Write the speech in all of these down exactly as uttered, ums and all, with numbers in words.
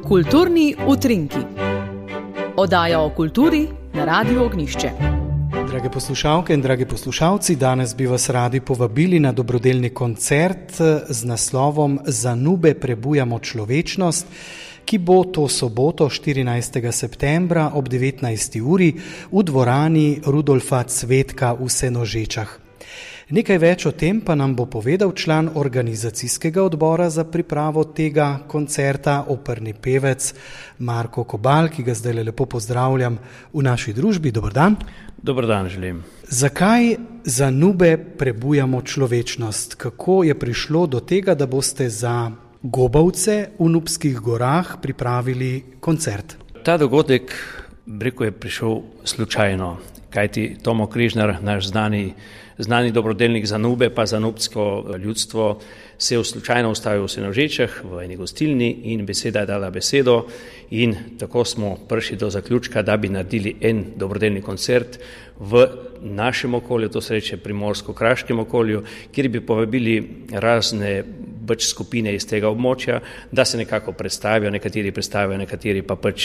Kulturni utrinki. Oddaja o kulturi na Radiu Ognjišče. Drage poslušalke in dragi poslušalci, danes bi vas radi povabili na dobrodelni koncert z naslovom Za nube prebujamo človečnost, ki bo to soboto štirinajstega septembra ob devetnajsti uri v dvorani Rudolfa Cvetka v Senožečah. Nekaj več o tem pa nam bo povedal član organizacijskega odbora za pripravo tega koncerta, operni pevec Marko Kobal, ki ga zdaj lepo pozdravljam v naši družbi. Dober dan. Dober dan želim. Zakaj za nube prebujamo človečnost? Kako je prišlo do tega, da boste za Gobavce v Nubskih gorah pripravili koncert? Ta dogodek, breko, je prišel slučajno, kajti Tomo Križnar, naš znani Znani dobrodelnik za nube, pa za nubsko ljudstvo, se je slučajno ustavil v Senožečah v eni gostilni in beseda je dala besedo in tako smo prišli do zaključka, da bi naredili en dobrodelni koncert v našem okolju, to se reče primorsko-kraškem okolju, kjer bi povabili razne pač skupine iz tega območja, da se nekako predstavijo, nekateri predstavijo, nekateri pa pač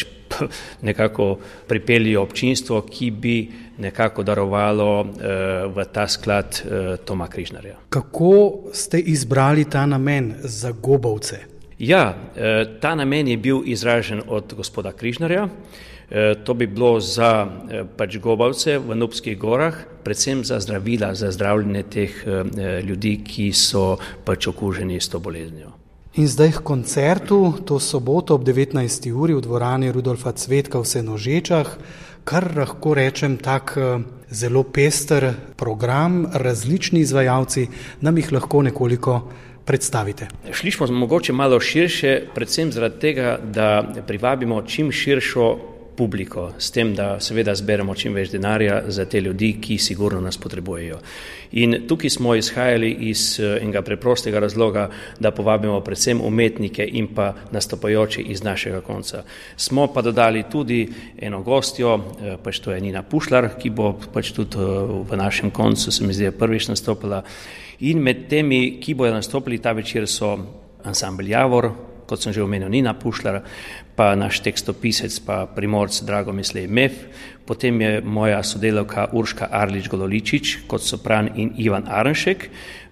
nekako pripeljijo občinstvo, ki bi nekako darovalo eh, v ta sklad eh, Toma Križnarja. Kako ste izbrali ta namen za Gobavce? Ja, eh, ta namen je bil izražen od gospoda Križnarja. Eh, to bi bilo za eh, pač Gobavce v Nubskih gorah, predvsem za zdravila, za zdravljenje teh eh, ljudi, ki so pač okuženi s to boleznijo. In zdaj k koncertu, to soboto ob devetnajsti uri v dvorani Rudolfa Cvetka v Senožečah, kar lahko rečem tak zelo pester program, različni izvajalci, nam jih lahko nekoliko predstavite. Šli smo mogoče malo širše, predvsem zaradi tega, da privabimo čim širšo publiko, s tem, da seveda zberemo čim več denarja za te ljudi, ki sigurno nas potrebujejo. In tukaj smo izhajali iz enega preprostega razloga, da povabimo predvsem umetnike in pa nastopajoče iz našega konca. Smo pa dodali tudi eno gostjo, pač to je Nina Pušlar, ki bo pač tudi v našem koncu, se mi zdi, prvič nastopila. In med temi, ki bojo nastopili ta večer, so ansambel Javor, kot sem že omenil, Nina Pušlar, pa naš tekstopisec, pa primorc Dragomislej Mef, potem je moja sodelavka Urška Arlič-Gololičič kot sopran in Ivan Arnšek, e,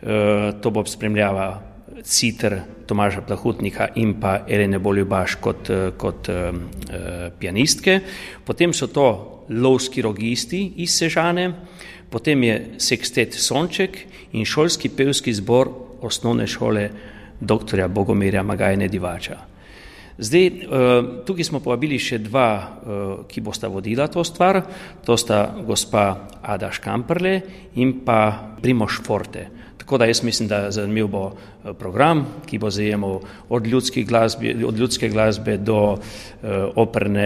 to bo spremljava citer Tomaža Plahutnika in pa Elene Boljubaš kot, kot e, pianistke. Potem so to lovski rogisti iz Sežane, potem je sekstet Sonček in šolski pevski zbor osnovne šole doktorja Bogomirja Magajne Divača. Zdaj, tukaj smo povabili še dva, ki bosta vodila to stvar, to sta gospa Ada Škamperle in pa Primož Forte. Tako da jaz mislim, da zanimiv bo program, ki bo zajemal od ljudske glasbe, od ljudske glasbe do operne,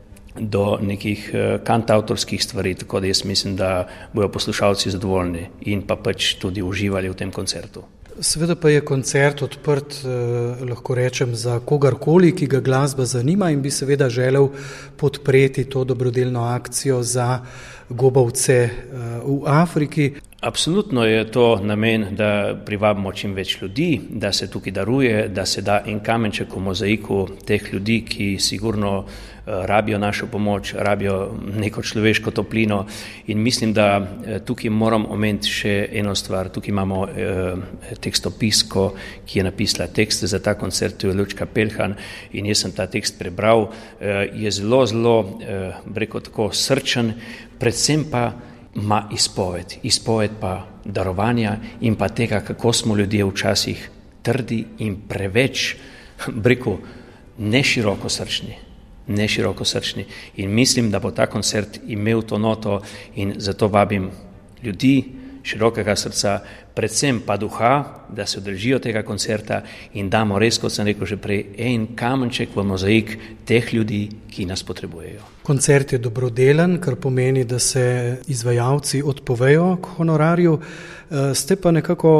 do nekih kantavtorskih stvari, tako da jaz mislim, da bojo poslušalci zadovoljni in pa pač tudi uživali v tem koncertu. Seveda pa je koncert odprt, eh, lahko rečem, za kogarkoli, ki ga glasba zanima in bi seveda želel podpreti to dobrodelno akcijo za Gobavce eh, v Afriki. Absolutno je to namen, da privabimo čim več ljudi, da se tukaj daruje, da se da en kamenček v mozaiku teh ljudi, ki sigurno rabijo našo pomoč, rabijo neko človeško toplino in mislim, da tukaj moram omeniti še eno stvar. Tukaj imamo eh, tekstopisko, ki je napisala tekst za ta koncert, to je Lučka Pelhan in jaz sem ta tekst prebral, eh, je zelo, zelo, eh, breko tako srčen, predvsem pa ima izpoved, izpoved pa darovanja in pa tega, kako smo ljudje včasih trdi in preveč, breko, neširoko srčni. neširoko srčni in mislim, da bo ta koncert imel to noto in zato vabim ljudi širokega srca, predvsem pa duha, da se udeležijo tega koncerta in damo res, kot sem rekel že prej, en kamenček v mozaik teh ljudi, ki nas potrebujejo. Koncert je dobrodelen, kar pomeni, da se izvajalci odpovejo k honorarju. Ste pa nekako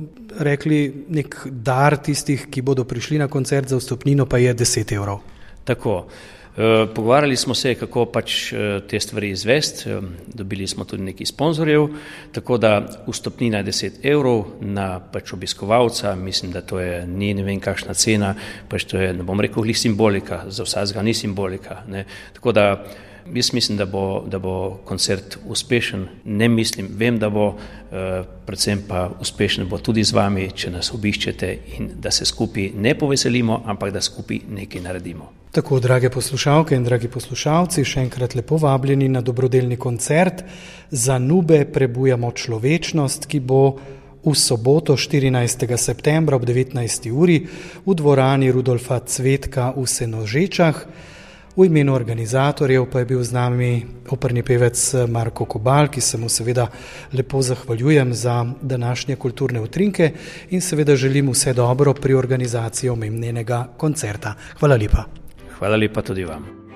rekli, nek dar tistih, ki bodo prišli na koncert za vstopnino, pa je deset evrov. Tako. Pogovarjali smo se, kako pač te stvari izvesti, dobili smo tudi nekaj sponzorjev, tako da vstopnina je deset evrov na pač obiskovalca, mislim, da to je ni ne vem kakšna cena, pač to je, ne bom rekel, glih simbolika, za vsakega ni simbolika, ne. Tako da jaz mislim, da bo, da bo koncert uspešen, ne mislim, vem, da bo, eh, predvsem pa uspešen bo tudi z vami, če nas obiščete in da se skupaj ne poveselimo, ampak da skupaj nekaj naredimo. Tako, drage poslušalke in dragi poslušalci, še enkrat lepo vabljeni na dobrodelni koncert Za nube prebujamo človečnost, ki bo v soboto štirinajstega septembra ob devetnajsti uri v dvorani Rudolfa Cvetka v Senožečah. V imenu organizatorjev pa je bil z nami operni pevec Marko Kobal, ki se mu seveda lepo zahvaljujem za današnje kulturne utrinke in seveda želim vse dobro pri organizaciji omenjenega koncerta. Hvala lepa. Hvala lepa tudi vam.